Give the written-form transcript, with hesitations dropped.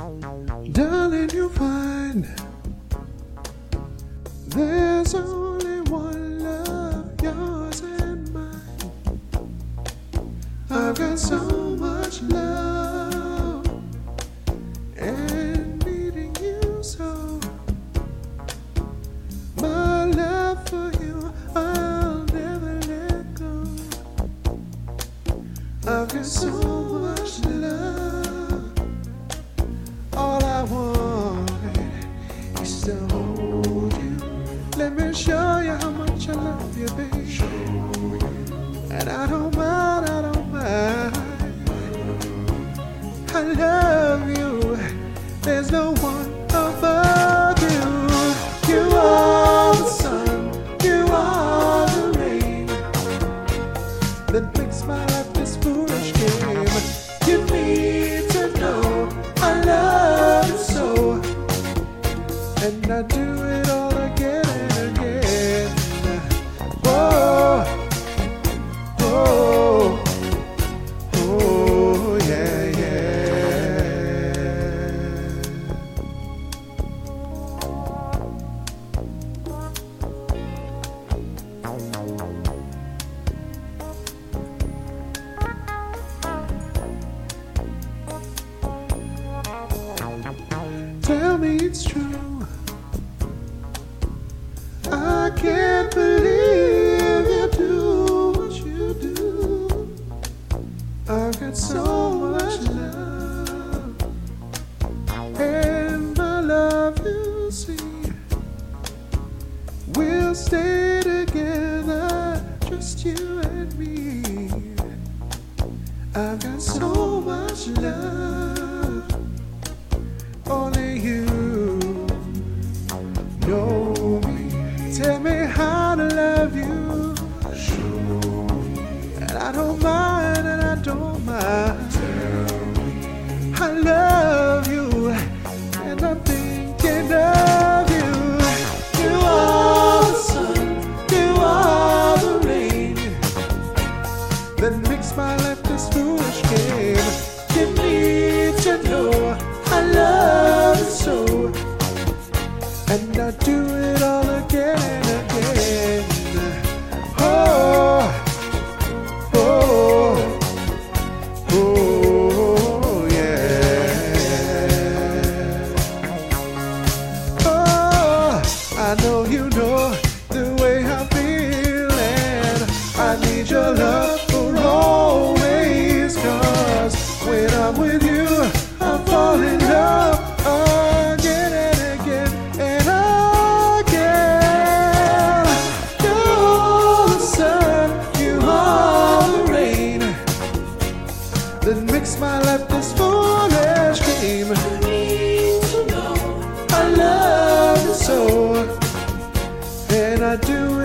Darling, you'll find there's only one love, yours and mine. I've got so much love and needing you so. My love for you, I'll never let go. I've got so much love. All I want is to hold you. Let me show you how much I love you, baby. And I don't mind, I don't mind. I love you. There's no one above you. You are the sun, you are the rain that makes my life this foolish game. You need to know I love you so, and I do it all again and again. Oh, oh, oh, yeah, yeah. Tell me it's true. I can't believe you do what you do. I've got so much love, and my love, you see, we'll stay together, just you and me. I've got so much love, only you know me. Tell me how to love you. Show me. And I don't mind, and I don't mind. Tell me. I love you, and I'm thinking of you. You are the sun, you are the rain that makes my life this foolish game. You need to know I love you so, and I do it all again and again. Oh, oh, oh, yeah. Oh, I know you know the way I feel, and I need your love for always, 'cause when I'm with you, I fall in love again and again and again. You're the sun, you are the rain that makes my life this foolish game. You need to know I love you so, and I do